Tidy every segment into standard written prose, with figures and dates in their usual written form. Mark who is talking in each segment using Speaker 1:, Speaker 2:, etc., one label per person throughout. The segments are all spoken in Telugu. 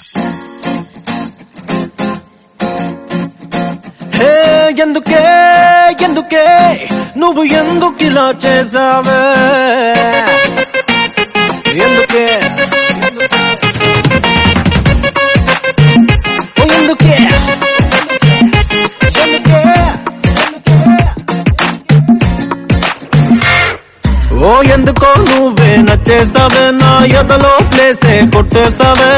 Speaker 1: ఎందుకే ఎందుకే నువ్వు ఎందుకిలా చేసావే ఎందుకే ఎందుకే ఓ ఎందుకో నువ్వే నచ్చేసావే నా ఎదలో ప్లేసే కొట్టేసావే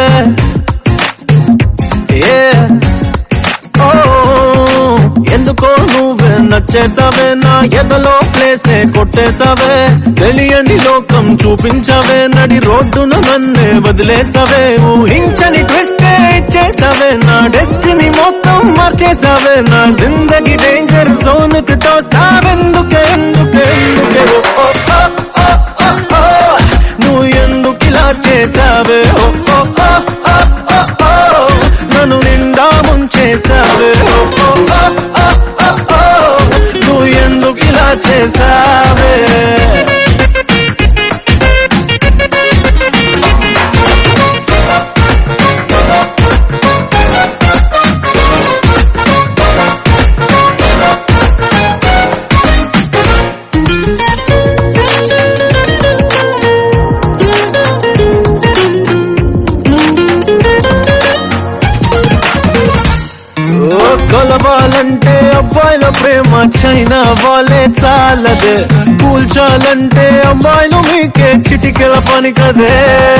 Speaker 1: ఎందుకో నువ్వే నచ్చేసావే నా ఎదలో ప్లేసే కొట్టేసావే తెలియని లోకం చూపించావే నడి రోడ్డున నన్నే వదిలేసావే ఊహించని ట్విస్టే ఇచ్చేసావే నా డెస్టినీ మొత్తం మార్చేసావే నా జిందగీ డేంజర్ జోన్ కి తోసావెందుకే ఎందుకే ఎందుకే నువ్వు ఎందుకిలా చేసావే నన్ను నిండా ముంచేసావే నువ్వు ఎందుకిలా చేసావే కలవాలంటే అబ్బాయిల ప్రేమ చైనా వాళ్ళే చాలదే కూల్చాలంటే అమ్మాయిలు మీకే చిటికెల పని కదే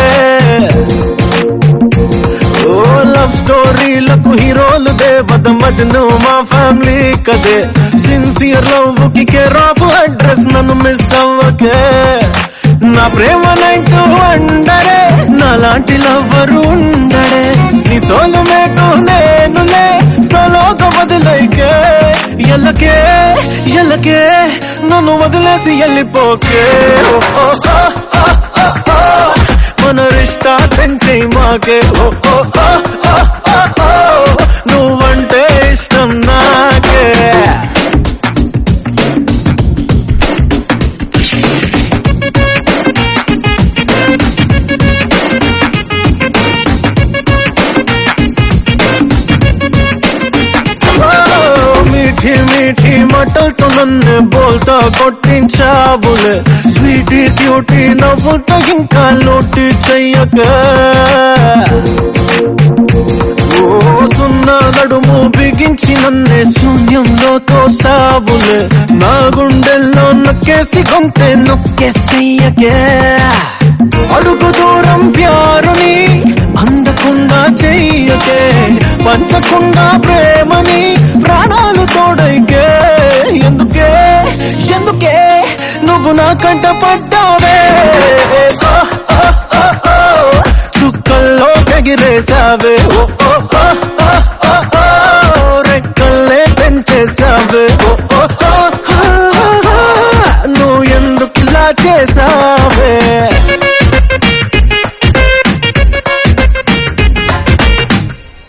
Speaker 1: ఓ లవ్ స్టోరీలకు హీరోలు దేవత మజ్ను మా ఫ్యామిలీ కదే సిన్సియర్ లవ్ కి కేర్ ఆఫ్ అడ్రస్ నన్ను మిస్ అవ్వకే నా ప్రేమ నైట్ అండరే నాలాంటి లవ్వరు ఉండడే నీ సోలు మేటు నేనులే సోలోగా వదిలేకే ఎల్లకే ఎల్లకే నన్ను వదిలేసి వెళ్ళిపోకే మన రిష్తా తెంచే మాకే నువ్వంటే ఇష్టం నాకే మీఠీ మాటలతో నన్ను బోల్తా కొట్టించావులే స్వీటీ క్యూటీ నవ్వుతో ఇంకా లోటి చెయ్యక ఓ సున్నా నడుము బిగించి నన్నే శూన్యంలో తోసావులే నా గుండెల్లో నొక్కేసి గొంతే నొక్కేసయ్యకే అడుగు దూరం ప్యారుని అందకుండా చెయ్యకే పంచకుండా ప్రేమని ప్రాణాలు తోడైకే ఎందుకే ఎందుకే నువ్వు నా కంట పడ్డావే చుక్కల్లో ఎగిరేసావే రెక్కల్లే పెంచేసావే నువ్వు ఎందుకిలా చేసా